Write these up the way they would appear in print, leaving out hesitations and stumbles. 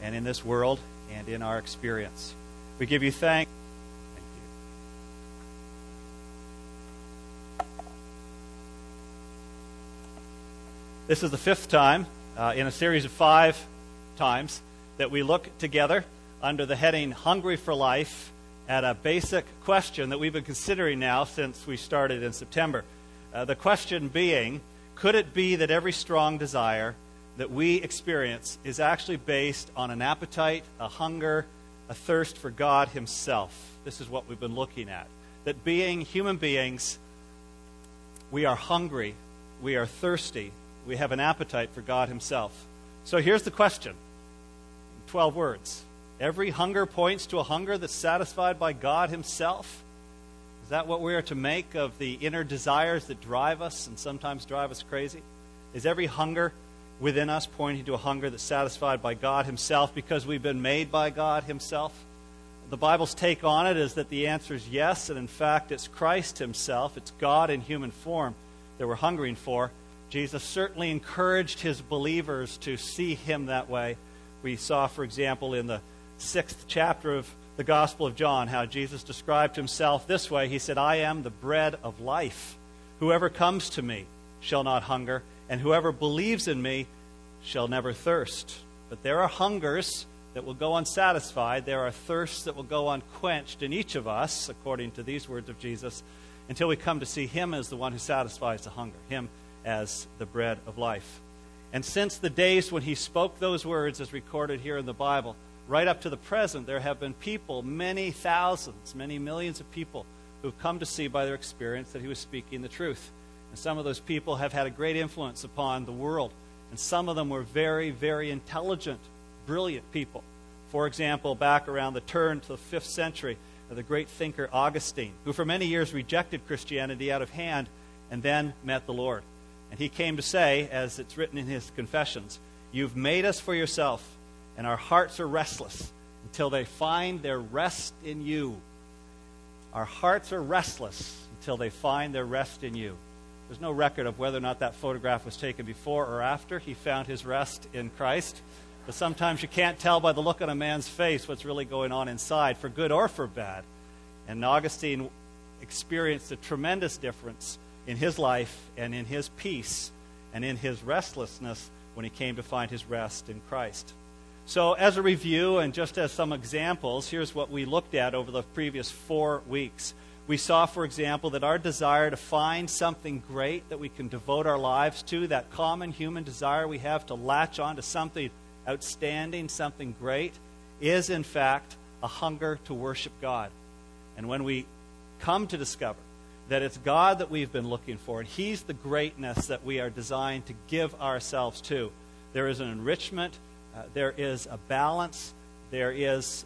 and in this world and in our experience. We give you thanks. Thank you. This is the fifth time in a series of 5 times that we look together under the heading Hungry for Life at a basic question that we've been considering now since we started in September. The question being, could it be that every strong desire that we experience is actually based on an appetite, a hunger, a thirst for God Himself? This is what we've been looking at. That being human beings, we are hungry, we are thirsty, we have an appetite for God Himself. So here's the question, 12 words. Every hunger points to a hunger that's satisfied by God Himself. Is that what we are to make of the inner desires that drive us and sometimes drive us crazy? Is every hunger within us pointing to a hunger that's satisfied by God Himself because we've been made by God Himself? The Bible's take on it is that the answer is yes, and in fact it's Christ Himself, it's God in human form that we're hungering for. Jesus certainly encouraged His believers to see Him that way. We saw, for example, in the 6th chapter of the Gospel of John, how Jesus described Himself this way. He said, "I am the bread of life. Whoever comes to me shall not hunger, and whoever believes in me shall never thirst." But there are hungers that will go unsatisfied. There are thirsts that will go unquenched in each of us, according to these words of Jesus, until we come to see Him as the one who satisfies the hunger, Him as the bread of life. And since the days when He spoke those words, as recorded here in the Bible, right up to the present, there have been people, many thousands, many millions of people, who've come to see by their experience that He was speaking the truth. And some of those people have had a great influence upon the world. And some of them were very, very intelligent, brilliant people. For example, back around the turn to the 5th century, the great thinker Augustine, who for many years rejected Christianity out of hand and then met the Lord. And he came to say, as it's written in his Confessions, "You've made us for yourself, and our hearts are restless until they find their rest in you." Our hearts are restless until they find their rest in you. There's no record of whether or not that photograph was taken before or after he found his rest in Christ. But sometimes you can't tell by the look on a man's face what's really going on inside, for good or for bad. And Augustine experienced a tremendous difference in his life and in his peace and in his restlessness when he came to find his rest in Christ. So as a review and just as some examples, here's what we looked at over the previous 4 weeks. We saw, for example, that our desire to find something great that we can devote our lives to, that common human desire we have to latch on to something outstanding, something great, is in fact a hunger to worship God. And when we come to discover that it's God that we've been looking for, and He's the greatness that we are designed to give ourselves to, there is an enrichment, there is a balance, there is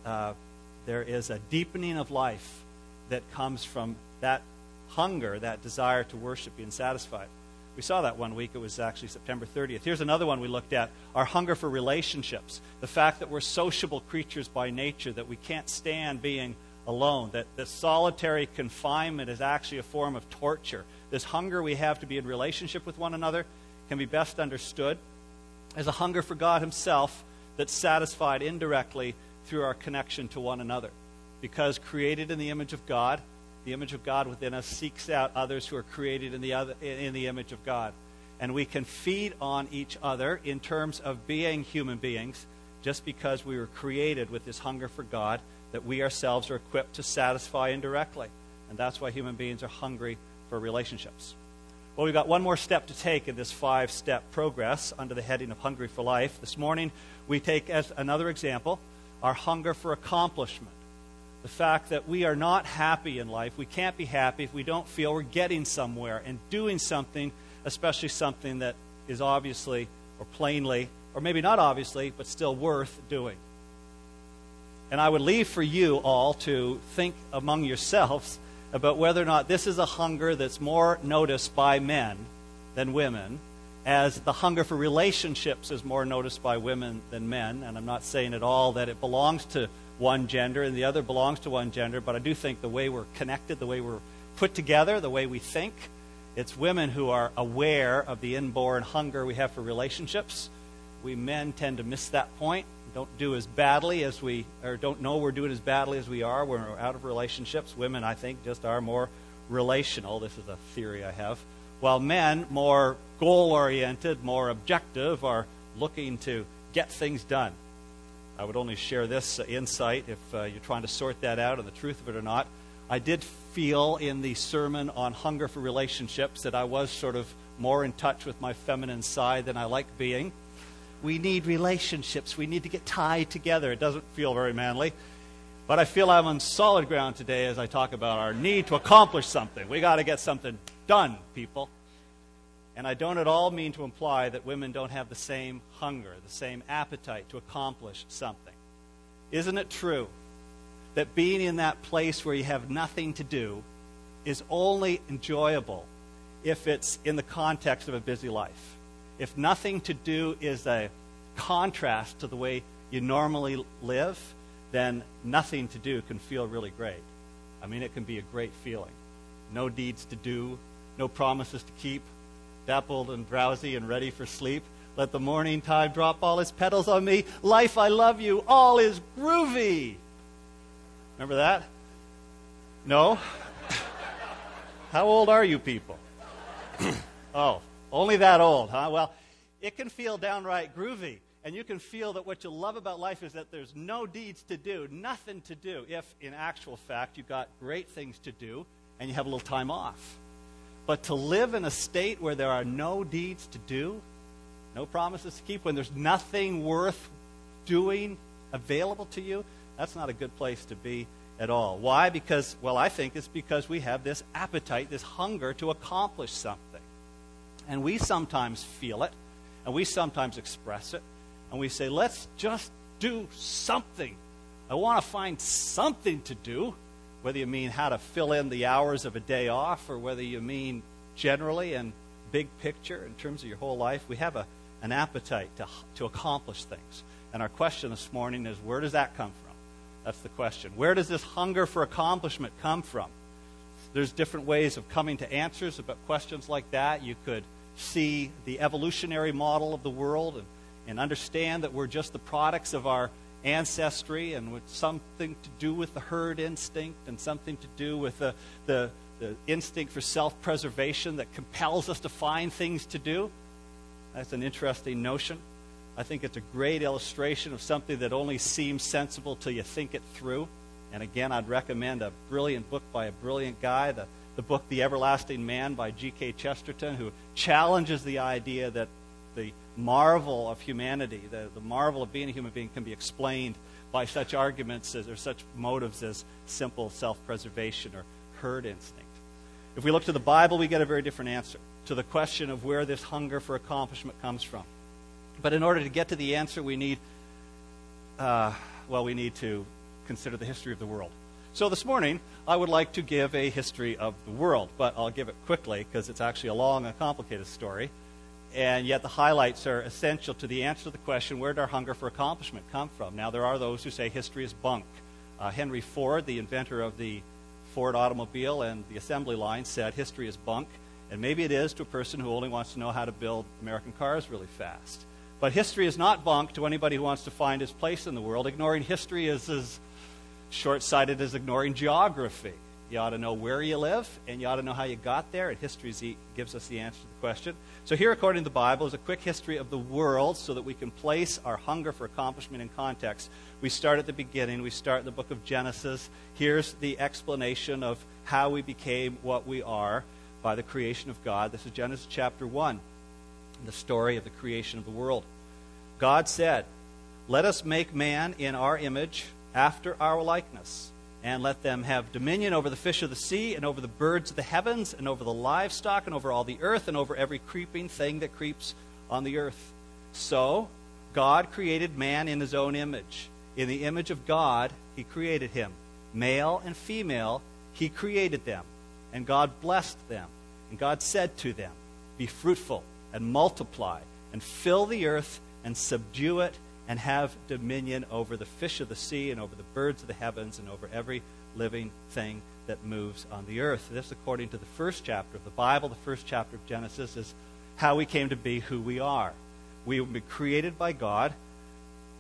a deepening of life that comes from that hunger, that desire to worship, being satisfied. We saw that one week. It was actually September 30th. Here's another one we looked at, our hunger for relationships. The fact that we're sociable creatures by nature, that we can't stand being alone, that solitary confinement is actually a form of torture. This hunger we have to be in relationship with one another can be best understood as a hunger for God Himself that's satisfied indirectly through our connection to one another. Because created in the image of God, the image of God within us seeks out others who are created in the image of God. And we can feed on each other in terms of being human beings just because we were created with this hunger for God that we ourselves are equipped to satisfy indirectly. And that's why human beings are hungry for relationships. Well, we've got one more step to take in this 5-step progress under the heading of Hungry for Life. This morning, we take as another example our hunger for accomplishment. The fact that we are not happy in life. We can't be happy if we don't feel we're getting somewhere and doing something, especially something that is obviously or plainly, or maybe not obviously, but still worth doing. And I would leave for you all to think among yourselves about whether or not this is a hunger that's more noticed by men than women, as the hunger for relationships is more noticed by women than men. And I'm not saying at all that it belongs to one gender and the other belongs to one gender, but I do think the way we're connected, the way we're put together, the way we think, it's women who are aware of the inborn hunger we have for relationships. We men tend to miss that point, don't do as badly as we, or don't know we're doing as badly as we are when we're out of relationships. Women, I think, just are more relational. This is a theory I have. While men, more goal-oriented, more objective, are looking to get things done. I would only share this insight if you're trying to sort that out and the truth of it or not. I did feel in the sermon on hunger for relationships that I was sort of more in touch with my feminine side than I like being. We need relationships. We need to get tied together. It doesn't feel very manly. But I feel I'm on solid ground today as I talk about our need to accomplish something. We got to get something done, people. And I don't at all mean to imply that women don't have the same hunger, the same appetite to accomplish something. Isn't it true that being in that place where you have nothing to do is only enjoyable if it's in the context of a busy life? If nothing to do is a contrast to the way you normally live, then nothing to do can feel really great. I mean, it can be a great feeling. No deeds to do, no promises to keep, dappled and drowsy and ready for sleep. Let the morning tide drop all its petals on me. Life, I love you. All is groovy. Remember that? No? How old are you people? Oh, only that old, huh? Well, it can feel downright groovy. And you can feel that what you love about life is that there's no deeds to do, nothing to do, if in actual fact you've got great things to do and you have a little time off. But to live in a state where there are no deeds to do, no promises to keep, when there's nothing worth doing available to you, that's not a good place to be at all. Why? Because, well, I think it's because we have this appetite, this hunger to accomplish something. And we sometimes feel it, and we sometimes express it, and we say, let's just do something. I want to find something to do, whether you mean how to fill in the hours of a day off or whether you mean generally and big picture in terms of your whole life. We have an appetite to accomplish things. And our question this morning is, where does that come from? That's the question. Where does this hunger for accomplishment come from? There's different ways of coming to answers about questions like that. You could see the evolutionary model of the world and understand that we're just the products of our ancestry and with something to do with the herd instinct and something to do with the instinct for self-preservation that compels us to find things to do. That's an interesting notion. I think it's a great illustration of something that only seems sensible till you think it through. And again, I'd recommend a brilliant book by a brilliant guy, the book The Everlasting Man by G.K. Chesterton, who challenges the idea that the marvel of humanity, the marvel of being a human being can be explained by such arguments or such motives as simple self-preservation or herd instinct. If we look to the Bible, we get a very different answer to the question of where this hunger for accomplishment comes from. But in order to get to the answer, we need to consider the history of the world. So this morning, I would like to give a history of the world, but I'll give it quickly because it's actually a long and complicated story. And yet the highlights are essential to the answer to the question, where did our hunger for accomplishment come from? Now, there are those who say history is bunk. Henry Ford, the inventor of the Ford automobile and the assembly line, said history is bunk. And maybe it is to a person who only wants to know how to build American cars really fast. But history is not bunk to anybody who wants to find his place in the world. Ignoring history is as short-sighted as ignoring geography. You ought to know where you live, and you ought to know how you got there, and history gives us the answer to the question. So here, according to the Bible, is a quick history of the world so that we can place our hunger for accomplishment in context. We start at the beginning. We start in the book of Genesis. Here's the explanation of how we became what we are by the creation of God. This is Genesis chapter 1, the story of the creation of the world. God said, "Let us make man in our image, after our likeness, and let them have dominion over the fish of the sea, and over the birds of the heavens, and over the livestock, and over all the earth, and over every creeping thing that creeps on the earth." So God created man in his own image. In the image of God, he created him. Male and female, he created them. And God blessed them. And God said to them, "Be fruitful and multiply, and fill the earth, and subdue it, and have dominion over the fish of the sea, and over the birds of the heavens, and over every living thing that moves on the earth." This, according to the first chapter of the Bible, the first chapter of Genesis, is how we came to be who we are. We were created by God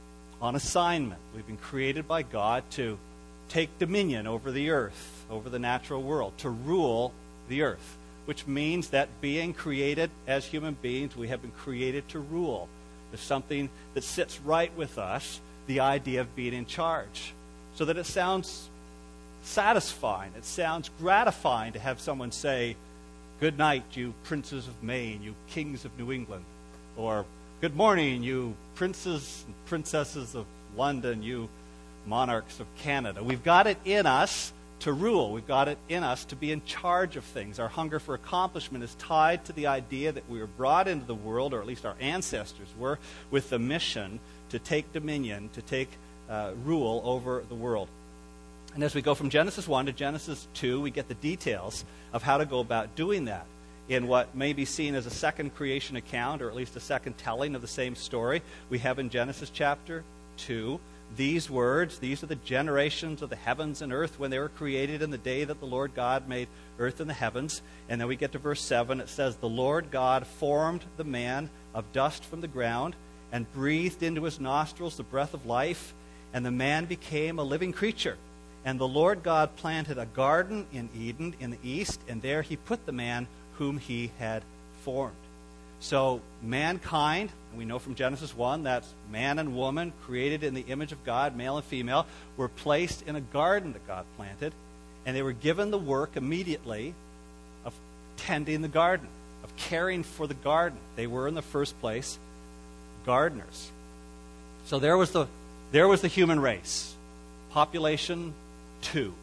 on assignment. We've been created by God to take dominion over the earth, over the natural world, to rule the earth, which means that being created as human beings, we have been created to rule. There's something that sits right with us, the idea of being in charge, so that it sounds satisfying. It sounds gratifying to have someone say, "Good night, you princes of Maine, you kings of New England," or "Good morning, you princes and princesses of London, you monarchs of Canada." We've got it in us to rule. We've got it in us to be in charge of things. Our hunger for accomplishment is tied to the idea that we were brought into the world, or at least our ancestors were, with the mission to take dominion, to take rule over the world. And as we go from Genesis 1 to Genesis 2, we get the details of how to go about doing that in what may be seen as a second creation account, or at least a second telling of the same story. We have in Genesis chapter 2 these words. These are the generations of the heavens and earth when they were created in the day that the Lord God made earth and the heavens. And then we get to verse 7. It says, "The Lord God formed the man of dust from the ground and breathed into his nostrils the breath of life, and the man became a living creature. And the Lord God planted a garden in Eden in the east, and there he put the man whom he had formed." So mankind, and we know from Genesis 1, that's man and woman created in the image of God, male and female, were placed in a garden that God planted, and they were given the work immediately of tending the garden, of caring for the garden. They were in the first place gardeners. So there was the human race, population 2.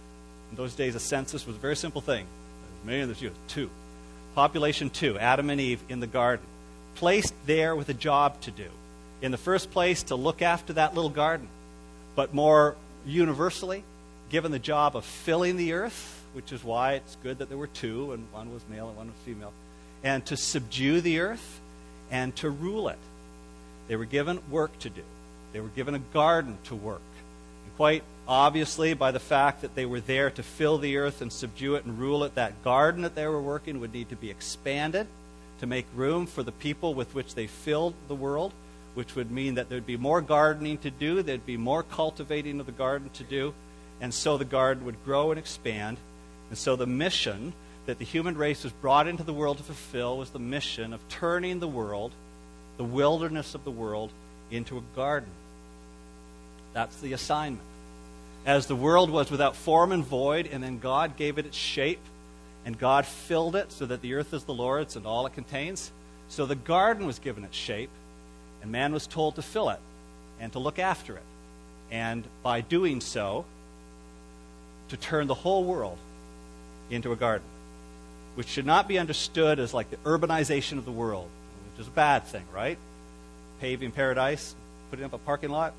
In those days, a census was a very simple thing. There's 2. Population 2, Adam and Eve in the garden, placed there with a job to do. In the first place, to look after that little garden, but more universally, given the job of filling the earth, which is why it's good that there were 2, and one was male and one was female, and to subdue the earth and to rule it. They were given work to do. They were given a garden to work. And quite obviously, by the fact that they were there to fill the earth and subdue it and rule it, that garden that they were working would need to be expanded to make room for the people with which they filled the world, which would mean that there'd be more gardening to do, there'd be more cultivating of the garden to do, and so the garden would grow and expand. And so the mission that the human race was brought into the world to fulfill was the mission of turning the world, the wilderness of the world, into a garden. That's the assignment. As the world was without form and void, and then God gave it its shape, and God filled it so that the earth is the Lord's and all it contains. So the garden was given its shape, and man was told to fill it and to look after it. And by doing so, to turn the whole world into a garden, which should not be understood as like the urbanization of the world, which is a bad thing, right? Paving paradise, putting up a parking lot,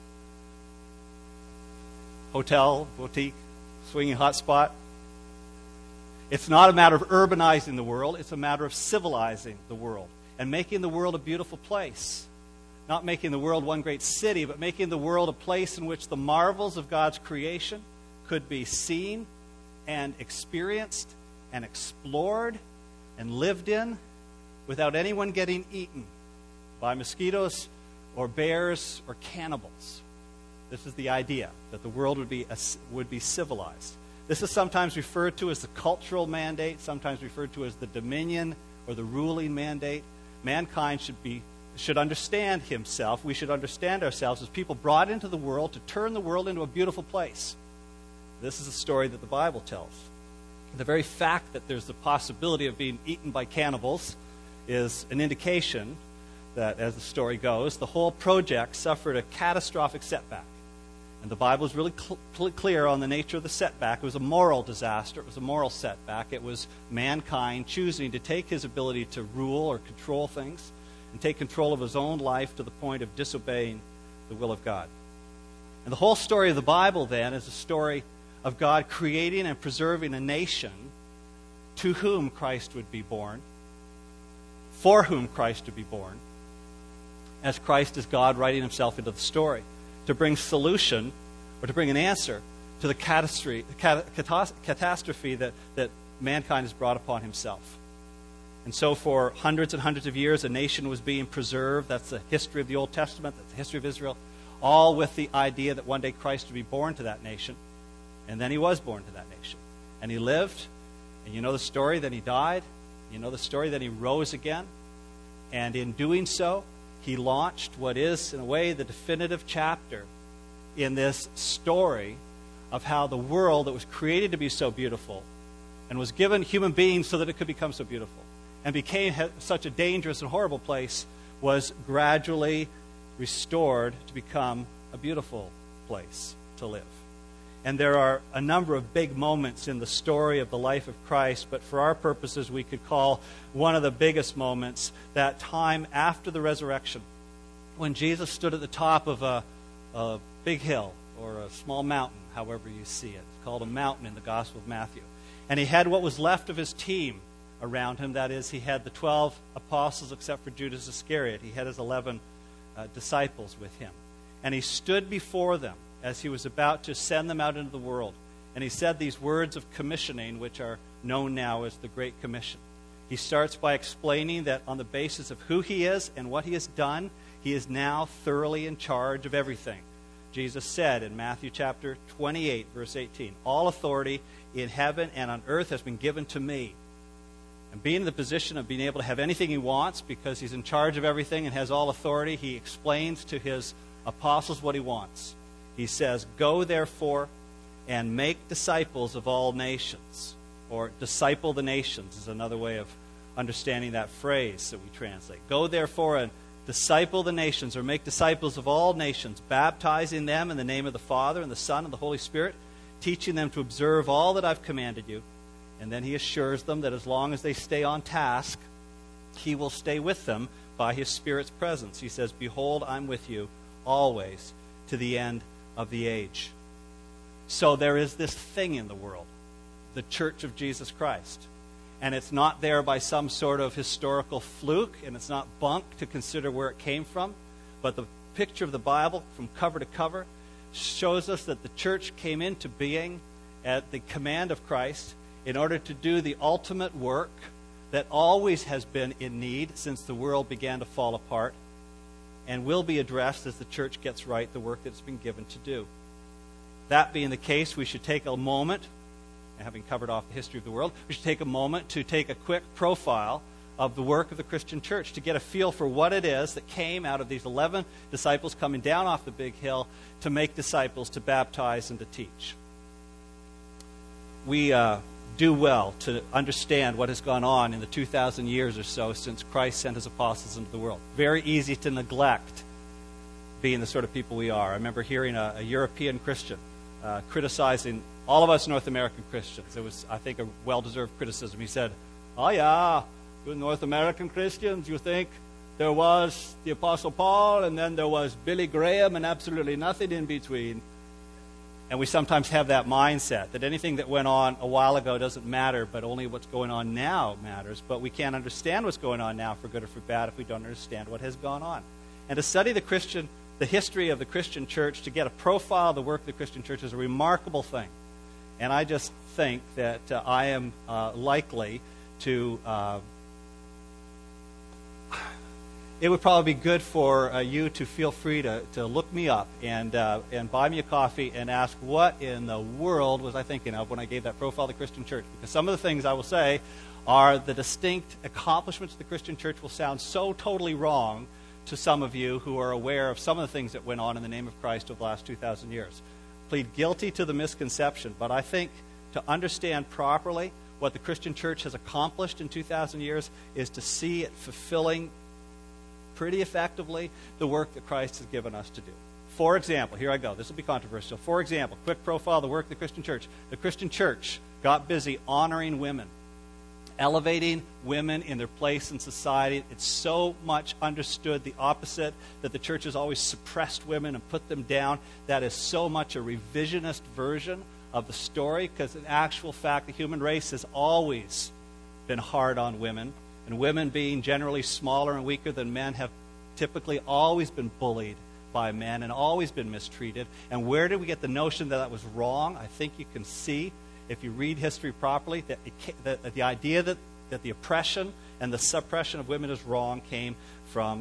hotel, boutique, swinging hotspot. It's not a matter of urbanizing the world. It's a matter of civilizing the world and making the world a beautiful place. Not making the world one great city, but making the world a place in which the marvels of God's creation could be seen and experienced and explored and lived in without anyone getting eaten by mosquitoes or bears or cannibals. This is the idea, that the world would be civilized. This is sometimes referred to as the cultural mandate, sometimes referred to as the dominion or the ruling mandate. Mankind should understand himself. We should understand ourselves as people brought into the world to turn the world into a beautiful place. This is a story that the Bible tells. The very fact that there's the possibility of being eaten by cannibals is an indication that, as the story goes, the whole project suffered a catastrophic setback. And the Bible is really clear on the nature of the setback. It was a moral disaster. It was a moral setback. It was mankind choosing to take his ability to rule or control things and take control of his own life to the point of disobeying the will of God. And the whole story of the Bible, then, is a story of God creating and preserving a nation to whom Christ would be born, for whom Christ would be born, as Christ is God writing himself into the story, to bring solution or to bring an answer to the catastrophe that mankind has brought upon himself. And so for hundreds and hundreds of years, a nation was being preserved. That's the history of the Old Testament. That's the history of Israel. all with the idea that one day Christ would be born to that nation. And then he was born to that nation. And he lived, and you know the story, then he died. You know the story, then he rose again. And in doing so, he launched what is, in a way, the definitive chapter in this story of how the world that was created to be so beautiful and was given human beings so that it could become so beautiful and became such a dangerous and horrible place was gradually restored to become a beautiful place to live. And there are a number of big moments in the story of the life of Christ, but for our purposes we could call one of the biggest moments that time after the resurrection when Jesus stood at the top of a big hill or a small mountain, however you see it. It's called a mountain in the Gospel of Matthew. And he had what was left of his team around him. That is, he had the 12 apostles except for Judas Iscariot. He had his 11 disciples with him. And he stood before them as he was about to send them out into the world. And he said these words of commissioning, which are known now as the Great Commission. He starts by explaining that on the basis of who he is and what he has done, he is now thoroughly in charge of everything. Jesus said in Matthew chapter 28, verse 18, "All authority in heaven and on earth has been given to me." And being in the position of being able to have anything he wants because he's in charge of everything and has all authority, he explains to his apostles what he wants. He says, "Go therefore and make disciples of all nations." Or disciple the nations is another way of understanding that phrase that we translate. "Go therefore and disciple the nations," or make disciples of all nations, baptizing them in the name of the Father and the Son and the Holy Spirit, teaching them to observe all that I've commanded you. And then he assures them that as long as they stay on task, he will stay with them by his Spirit's presence. He says, "Behold, I'm with you always to the end of the age." So there is this thing in the world, the Church of Jesus Christ. And it's not there by some sort of historical fluke, and it's not bunk to consider where it came from. But the picture of the Bible from cover to cover shows us that the church came into being at the command of Christ in order to do the ultimate work that always has been in need since the world began to fall apart, and will be addressed as the church gets right the work that's been given to do. That being the case, we should take a moment, having covered off the history of the world, we should take a moment to take a quick profile of the work of the Christian church to get a feel for what it is that came out of these 11 disciples coming down off the big hill to make disciples, to baptize, and to teach. We do well to understand what has gone on in the 2,000 years or so since Christ sent his apostles into the world. Very easy to neglect being the sort of people we are. I remember hearing a European Christian criticizing all of us North American Christians. It was, I think, a well-deserved criticism. He said, "Oh yeah, you North American Christians, you think there was the Apostle Paul and then there was Billy Graham and absolutely nothing in between." And we sometimes have that mindset that anything that went on a while ago doesn't matter, but only what's going on now matters. But we can't understand what's going on now for good or for bad if we don't understand what has gone on. And to study the history of the Christian church, to get a profile of the work of the Christian church is a remarkable thing. And I just think that I am likely to... it would probably be good for you to feel free to look me up and buy me a coffee and ask what in the world was I thinking of when I gave that profile of the Christian church. Because some of the things I will say are the distinct accomplishments of the Christian church will sound so totally wrong to some of you who are aware of some of the things that went on in the name of Christ over the last 2,000 years. Plead guilty to the misconception, but I think to understand properly what the Christian church has accomplished in 2,000 years is to see it fulfilling pretty effectively the work that Christ has given us to do. For example, here I go. This will be controversial. For example, quick profile of the work of the Christian church. The Christian church got busy honoring women, elevating women in their place in society. It's so much understood the opposite, that the church has always suppressed women and put them down. That is so much a revisionist version of the story, because in actual fact, the human race has always been hard on women. And women, being generally smaller and weaker than men, have typically always been bullied by men and always been mistreated. And where did we get the notion that that was wrong? I think you can see, if you read history properly, that the idea that the oppression and the suppression of women is wrong came from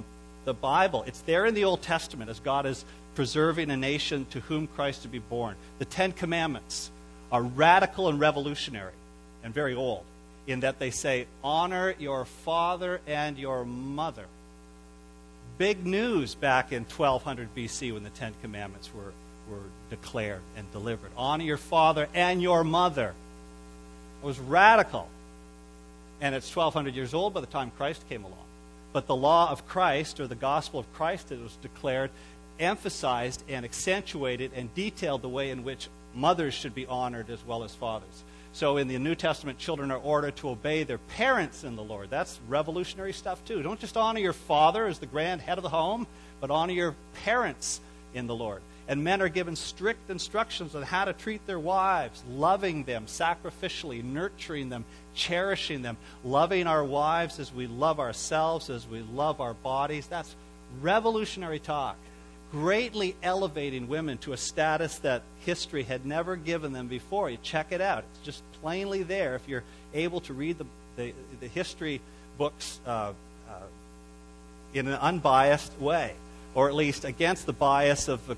the Bible. It's there in the Old Testament as God is preserving a nation to whom Christ to be born. The Ten Commandments are radical and revolutionary and very old in that they say, honor your father and your mother. Big news back in 1200 BC when the Ten Commandments were declared and delivered. Honor your father and your mother. It was radical. And it's 1,200 years old by the time Christ came along. But the law of Christ, or the gospel of Christ that was declared, emphasized and accentuated and detailed the way in which mothers should be honored as well as fathers. So in the New Testament, children are ordered to obey their parents in the Lord. That's revolutionary stuff too. Don't just honor your father as the grand head of the home, but honor your parents in the Lord. And men are given strict instructions on how to treat their wives, loving them sacrificially, nurturing them, cherishing them, loving our wives as we love ourselves, as we love our bodies. That's revolutionary talk, greatly elevating women to a status that history had never given them before. You check it out. It's just plainly there if you're able to read the history books in an unbiased way, or at least against the bias of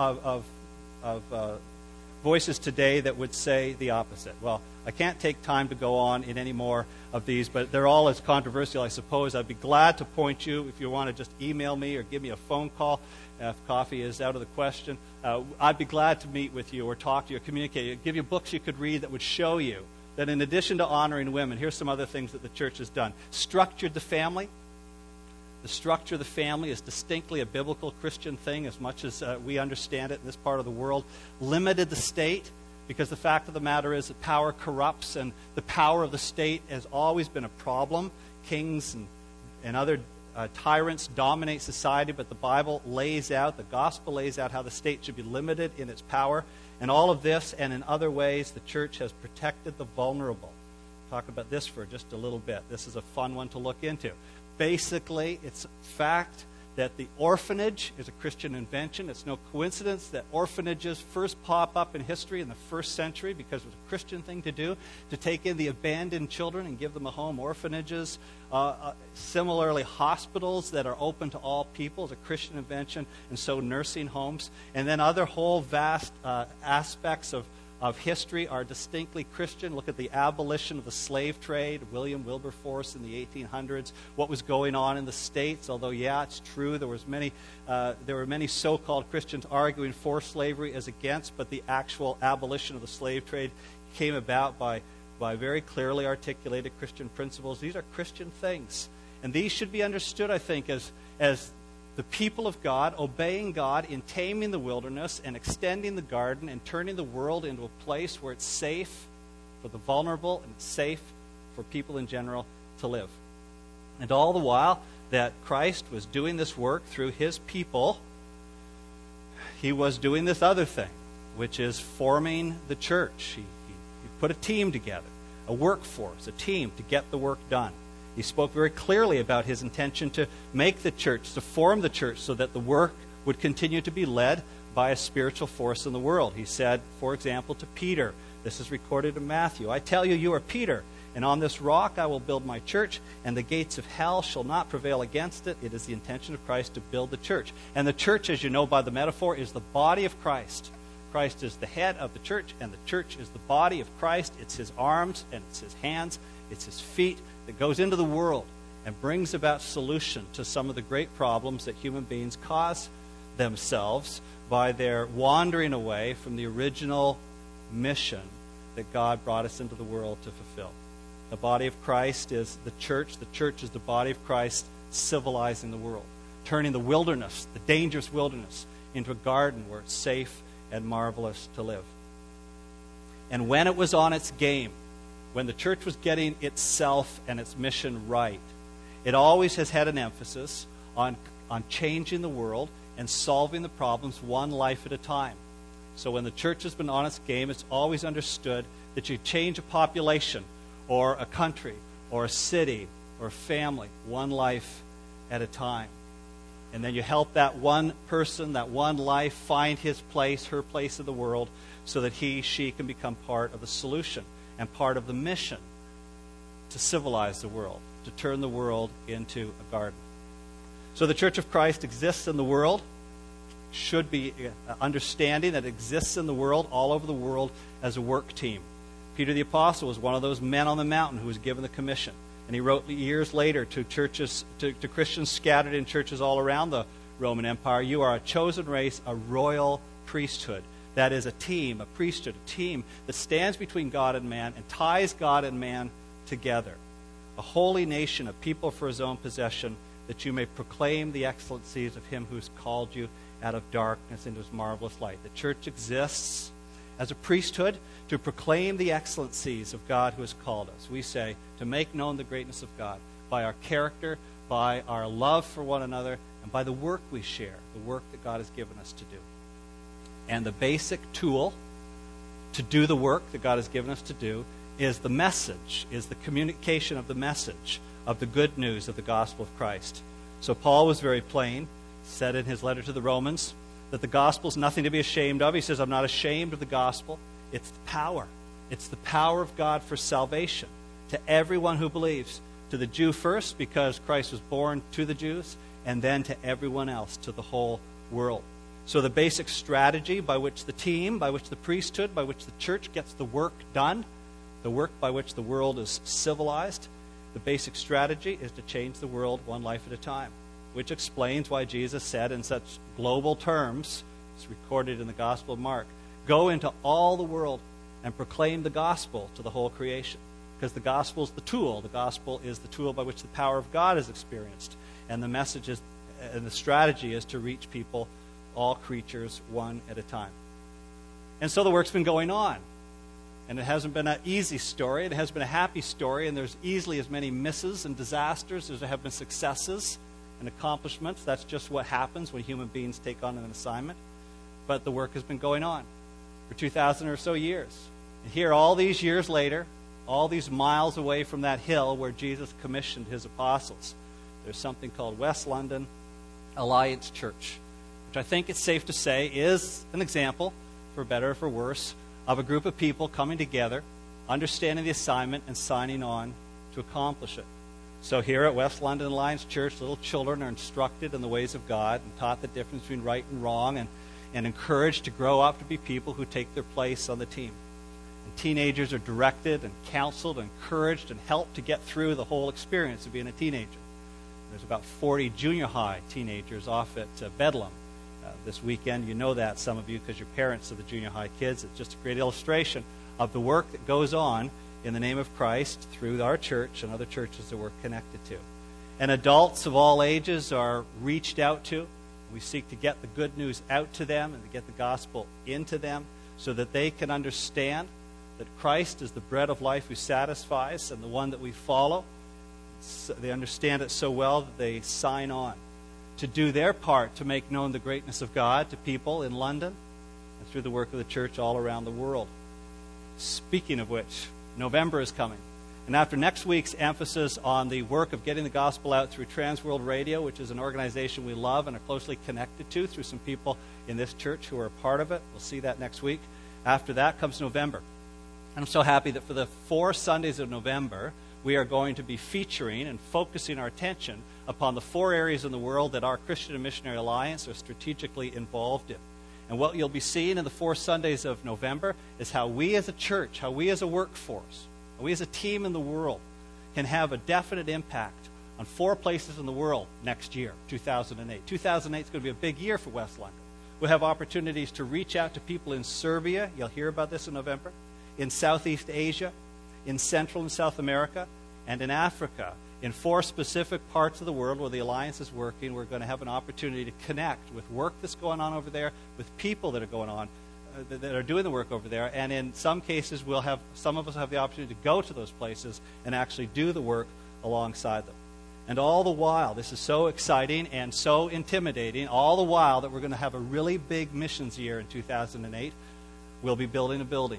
voices today that would say the opposite. Well, I can't take time to go on in any more of these, but they're all as controversial, I suppose. I'd be glad to point you, if you want to just email me or give me a phone call, if coffee is out of the question. I'd be glad to meet with you or talk to you or communicate, give you books you could read that would show you that in addition to honoring women, here's some other things that the church has done. Structured the family. The structure of the family is distinctly a biblical Christian thing as much as we understand it in this part of the world. Limited the state, because the fact of the matter is that power corrupts, and the power of the state has always been a problem. Kings and other tyrants dominate society, but the Bible lays out, the gospel lays out how the state should be limited in its power. And all of this, and in other ways, the church has protected the vulnerable. Talk about this for just a little bit. This is a fun one to look into. Basically, it's a fact that the orphanage is a Christian invention. It's no coincidence that orphanages first pop up in history in the first century because it was a Christian thing to do, to take in the abandoned children and give them a home. Orphanages, similarly, hospitals that are open to all people is a Christian invention, and so nursing homes. And then other whole vast aspects of history are distinctly Christian. Look at the abolition of the slave trade, William Wilberforce in the 1800s. What was going on in the States? Although, yeah, it's true, there were many so-called Christians arguing for slavery as against, but the actual abolition of the slave trade came about by very clearly articulated Christian principles. These are Christian things, and these should be understood, I think, as the people of God, obeying God in taming the wilderness and extending the garden and turning the world into a place where it's safe for the vulnerable and it's safe for people in general to live. And all the while that Christ was doing this work through his people, he was doing this other thing, which is forming the church. He put a team together, a workforce, a team to get the work done. He spoke very clearly about his intention to make the church, to form the church so that the work would continue to be led by a spiritual force in the world. He said, for example, to Peter, this is recorded in Matthew, I tell you, you are Peter, and on this rock I will build my church, and the gates of hell shall not prevail against it. It is the intention of Christ to build the church. And the church, as you know by the metaphor, is the body of Christ. Christ is the head of the church, and the church is the body of Christ. It's his arms, and it's his hands, it's his feet, that goes into the world and brings about solution to some of the great problems that human beings cause themselves by their wandering away from the original mission that God brought us into the world to fulfill. The body of Christ is the church. The church is the body of Christ civilizing the world, turning the wilderness, the dangerous wilderness, into a garden where it's safe and marvelous to live. And when it was on its game, when the church was getting itself and its mission right, it always has had an emphasis on changing the world and solving the problems one life at a time. So when the church has been on its game, it's always understood that you change a population or a country or a city or a family one life at a time. And then you help that one person, that one life, find his place, her place in the world so that she can become part of the solution and part of the mission to civilize the world, to turn the world into a garden. So the Church of Christ exists in the world, should be understanding that it exists in the world, all over the world, as a work team. Peter the Apostle was one of those men on the mountain who was given the commission. And he wrote years later to churches, to Christians scattered in churches all around the Roman Empire, "You are a chosen race, a royal priesthood." That is a team, a priesthood, a team that stands between God and man and ties God and man together. A holy nation, a people for his own possession, that you may proclaim the excellencies of him who has called you out of darkness into his marvelous light. The church exists as a priesthood to proclaim the excellencies of God who has called us. We say to make known the greatness of God by our character, by our love for one another, and by the work we share, the work that God has given us to do. And the basic tool to do the work that God has given us to do is the message, is the communication of the message of the good news of the gospel of Christ. So Paul was very plain, said in his letter to the Romans, that the gospel is nothing to be ashamed of. He says, I'm not ashamed of the gospel. It's the power. It's the power of God for salvation to everyone who believes. To the Jew first, because Christ was born to the Jews, and then to everyone else, to the whole world. So the basic strategy by which the team, by which the priesthood, by which the church gets the work done, the work by which the world is civilized, the basic strategy is to change the world one life at a time, which explains why Jesus said in such global terms, it's recorded in the Gospel of Mark, "Go into all the world and proclaim the gospel to the whole creation." Because the gospel is the tool. The gospel is the tool by which the power of God is experienced. And the message is, and the strategy is to reach people, all creatures, one at a time. And so the work's been going on. And it hasn't been an easy story. It has been a happy story. And there's easily as many misses and disasters as there have been successes and accomplishments. That's just what happens when human beings take on an assignment. But the work has been going on for 2,000 or so years. And here, all these years later, all these miles away from that hill where Jesus commissioned his apostles, there's something called West London Alliance Church, which I think it's safe to say is an example, for better or for worse, of a group of people coming together, understanding the assignment, and signing on to accomplish it. So here at West London Alliance Church, little children are instructed in the ways of God and taught the difference between right and wrong, and encouraged to grow up to be people who take their place on the team. And teenagers are directed and counseled, encouraged, and helped to get through the whole experience of being a teenager. There's about 40 junior high teenagers off at Bedlam this weekend. You know that, some of you, because you're parents of the junior high kids. It's just a great illustration of the work that goes on in the name of Christ through our church and other churches that we're connected to. And adults of all ages are reached out to. We seek to get the good news out to them and to get the gospel into them so that they can understand that Christ is the bread of life who satisfies and the one that we follow. So they understand it so well that they sign on to do their part to make known the greatness of God to people in London and through the work of the church all around the world. Speaking of which, November is coming. And after next week's emphasis on the work of getting the gospel out through Transworld Radio, which is an organization we love and are closely connected to through some people in this church who are a part of it, we'll see that next week. After that comes November. And I'm so happy that for the 4 Sundays of November, we are going to be featuring and focusing our attention upon the 4 areas in the world that our Christian and Missionary Alliance are strategically involved in. And what you'll be seeing in the 4 Sundays of November is how we as a church, how we as a workforce, how we as a team in the world can have a definite impact on 4 places in the world next year, 2008. 2008 is going to be a big year for West London. We'll have opportunities to reach out to people in Serbia. You'll hear about this in November. In Southeast Asia, in Central and South America, and in Africa. In 4 specific parts of the world where the Alliance is working, we're going to have an opportunity to connect with work that's going on over there, with people that are going on, that are doing the work over there. And in some cases, some of us have the opportunity to go to those places and actually do the work alongside them. And all the while, this is so exciting and so intimidating, all the while that we're going to have a really big missions year in 2008, we'll be building a building.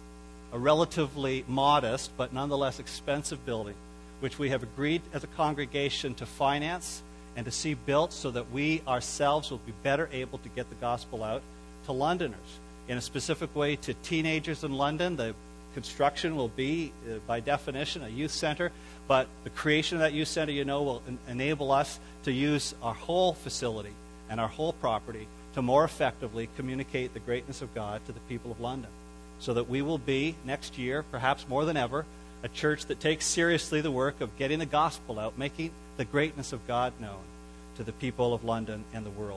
A relatively modest but nonetheless expensive building, which we have agreed as a congregation to finance and to see built so that we ourselves will be better able to get the gospel out to Londoners. In a specific way to teenagers in London, the construction will be, by definition, a youth center But the creation of that youth center, will enable us to use our whole facility and our whole property to more effectively communicate the greatness of God to the people of London, so that we will be, next year, perhaps more than ever, a church that takes seriously the work of getting the gospel out, making the greatness of God known to the people of London and the world.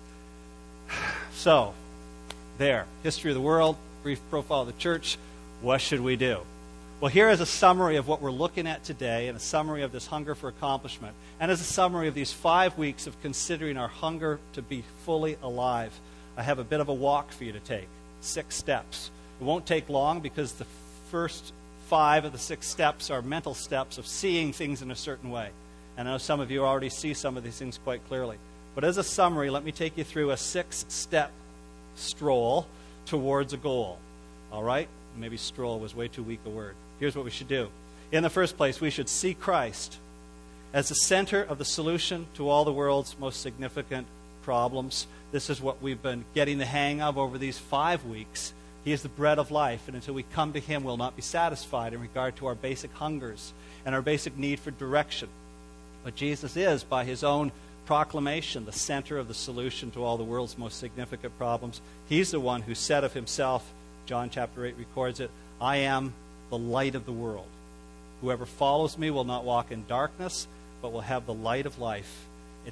So, there, history of the world, brief profile of the church. What should we do? Well, here is a summary of what we're looking at today, and a summary of this hunger for accomplishment, and as a summary of these 5 weeks of considering our hunger to be fully alive. I have a bit of a walk for you to take, 6 steps. It won't take long, because the first 5 of the 6 steps are mental steps of seeing things in a certain way. And I know some of you already see some of these things quite clearly. But as a summary, let me take you through a 6-step stroll towards a goal. All right? Maybe stroll was way too weak a word. Here's what we should do. In the first place, we should see Christ as the center of the solution to all the world's most significant problems. This is what we've been getting the hang of over these 5 weeks. He is the bread of life, and until we come to Him, we'll not be satisfied in regard to our basic hungers and our basic need for direction. But Jesus is, by His own proclamation, the center of the solution to all the world's most significant problems. He's the one who said of Himself, John chapter 8 records it, I am the light of the world. Whoever follows me will not walk in darkness, but will have the light of life.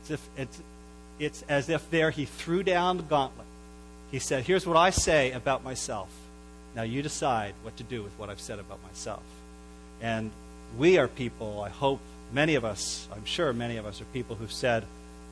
It's as if there He threw down the gauntlet. He said, here's what I say about myself. Now you decide what to do with what I've said about myself. And we are people, I hope, many of us, I'm sure many of us are people who've said,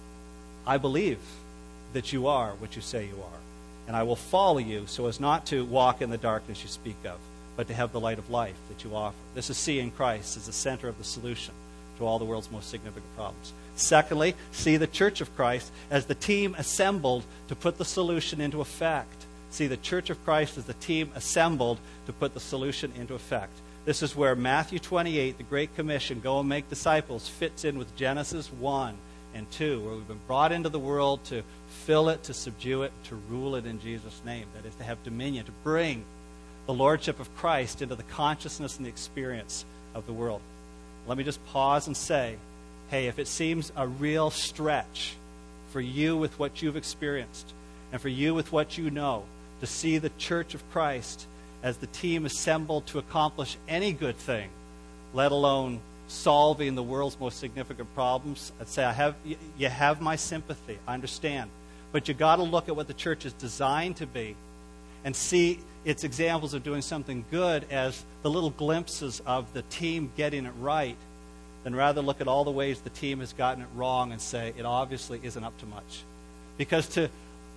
I believe that you are what you say you are. And I will follow you so as not to walk in the darkness you speak of, but to have the light of life that you offer. This is seeing Christ as the center of the solution to all the world's most significant problems. Secondly, see the Church of Christ as the team assembled to put the solution into effect. See the Church of Christ as the team assembled to put the solution into effect. This is where Matthew 28, the Great Commission, go and make disciples, fits in with Genesis 1 and 2, where we've been brought into the world to fill it, to subdue it, to rule it in Jesus' name. That is, to have dominion, to bring the lordship of Christ into the consciousness and the experience of the world. Let me just pause and say, hey, if it seems a real stretch for you with what you've experienced and for you with what you know, to see the Church of Christ as the team assembled to accomplish any good thing, let alone solving the world's most significant problems, I'd say you have my sympathy. I understand. But you got to look at what the church is designed to be and see its examples of doing something good as the little glimpses of the team getting it right, than rather look at all the ways the team has gotten it wrong and say it obviously isn't up to much. Because to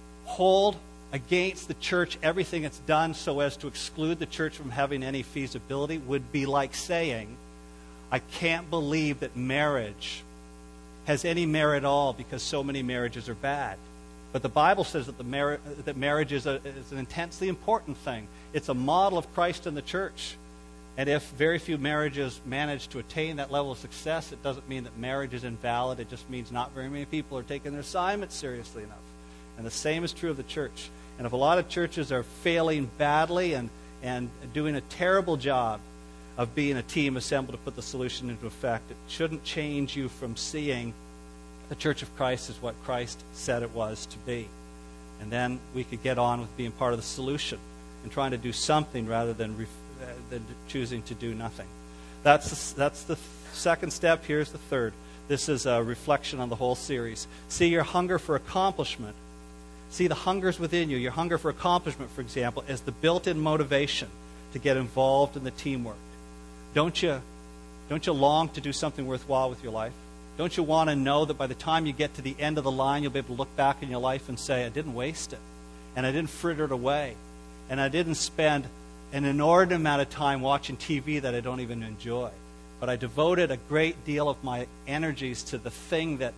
hold against the church everything it's done so as to exclude the church from having any feasibility would be like saying, I can't believe that marriage has any merit at all because so many marriages are bad. But the Bible says that marriage is an intensely important thing. It's a model of Christ in the church. And if very few marriages manage to attain that level of success, it doesn't mean that marriage is invalid. It just means not very many people are taking their assignment seriously enough. And the same is true of the church. And if a lot of churches are failing badly and doing a terrible job of being a team assembled to put the solution into effect, it shouldn't change you from seeing the Church of Christ as what Christ said it was to be. And then we could get on with being part of the solution and trying to do something rather than choosing to do nothing. That's the second step. Here's the third. This is a reflection on the whole series. See your hunger for accomplishment. See the hungers within you, your hunger for accomplishment, for example, as the built-in motivation to get involved in the teamwork. Don't you long to do something worthwhile with your life? Don't you want to know that by the time you get to the end of the line, you'll be able to look back in your life and say, I didn't waste it, and I didn't fritter it away, and I didn't spend an inordinate amount of time watching TV that I don't even enjoy, but I devoted a great deal of my energies to the thing that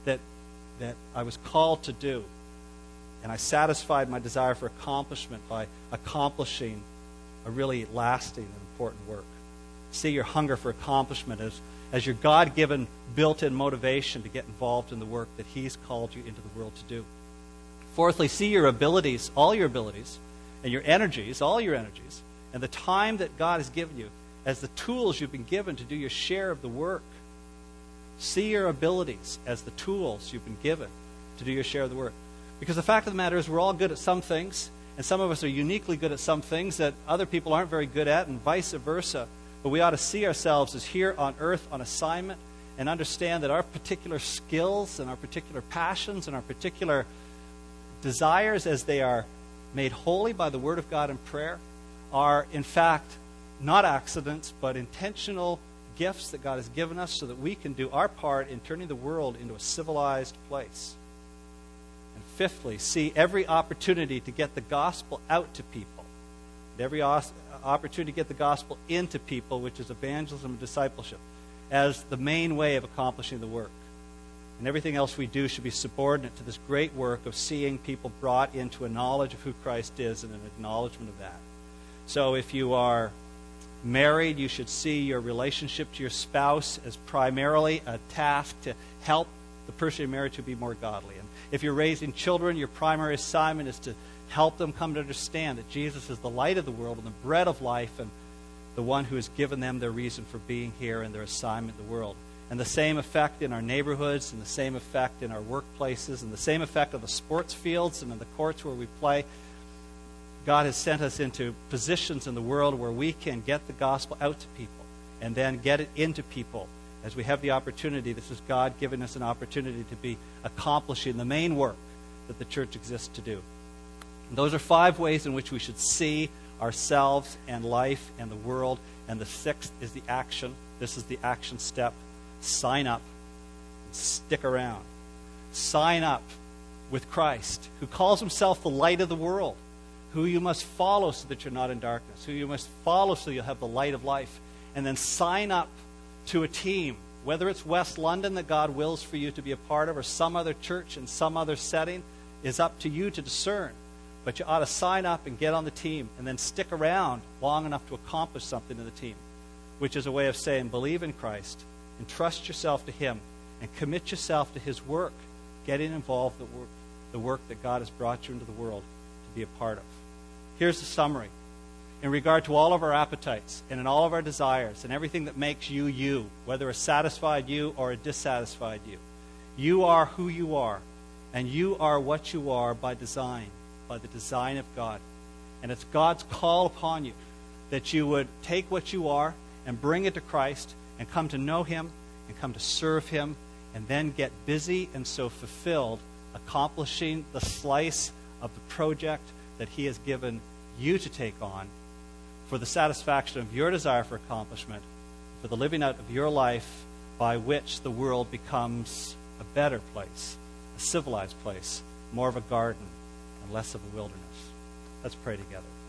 I was called to do, and I satisfied my desire for accomplishment by accomplishing a really lasting and important work. See your hunger for accomplishment as your God-given built-in motivation to get involved in the work that He's called you into the world to do. Fourthly, see your abilities, all your abilities, and your energies, all your energies, and the time that God has given you as the tools you've been given to do your share of the work. See your abilities as the tools you've been given to do your share of the work. Because the fact of the matter is we're all good at some things, and some of us are uniquely good at some things that other people aren't very good at, and vice versa. But we ought to see ourselves as here on earth on assignment and understand that our particular skills and our particular passions and our particular desires, as they are made holy by the Word of God and prayer, are in fact not accidents but intentional gifts that God has given us so that we can do our part in turning the world into a civilized place. And fifthly, see every opportunity to get the gospel out to people, and every opportunity to get the gospel into people, which is evangelism and discipleship, as the main way of accomplishing the work. And everything else we do should be subordinate to this great work of seeing people brought into a knowledge of who Christ is and an acknowledgement of that. So if you are married, you should see your relationship to your spouse as primarily a task to help the person you're married to be more godly. And if you're raising children, your primary assignment is to help them come to understand that Jesus is the light of the world and the bread of life and the one who has given them their reason for being here and their assignment in the world. And the same effect in our neighborhoods, and the same effect in our workplaces, and the same effect on the sports fields and in the courts where we play. God has sent us into positions in the world where we can get the gospel out to people and then get it into people as we have the opportunity. This is God giving us an opportunity to be accomplishing the main work that the church exists to do. And those are 5 ways in which we should see ourselves and life and the world. And the 6th is the action. This is the action step. Sign up and stick around. Sign up with Christ, who calls himself the light of the world, who you must follow so that you're not in darkness, who you must follow so you'll have the light of life. And then sign up to a team, whether it's West London that God wills for you to be a part of or some other church in some other setting, is up to you to discern. But you ought to sign up and get on the team and then stick around long enough to accomplish something in the team, which is a way of saying believe in Christ, entrust yourself to him, and commit yourself to his work, getting involved in the work that God has brought you into the world to be a part of. Here's the summary. In regard to all of our appetites and in all of our desires and everything that makes you you, whether a satisfied you or a dissatisfied you, you are who you are, and you are what you are by design, by the design of God. And it's God's call upon you that you would take what you are and bring it to Christ and come to know him and come to serve him and then get busy and so fulfilled accomplishing the slice of the project that he has given you to take on for the satisfaction of your desire for accomplishment, for the living out of your life by which the world becomes a better place, a civilized place, more of a garden and less of a wilderness. Let's pray together.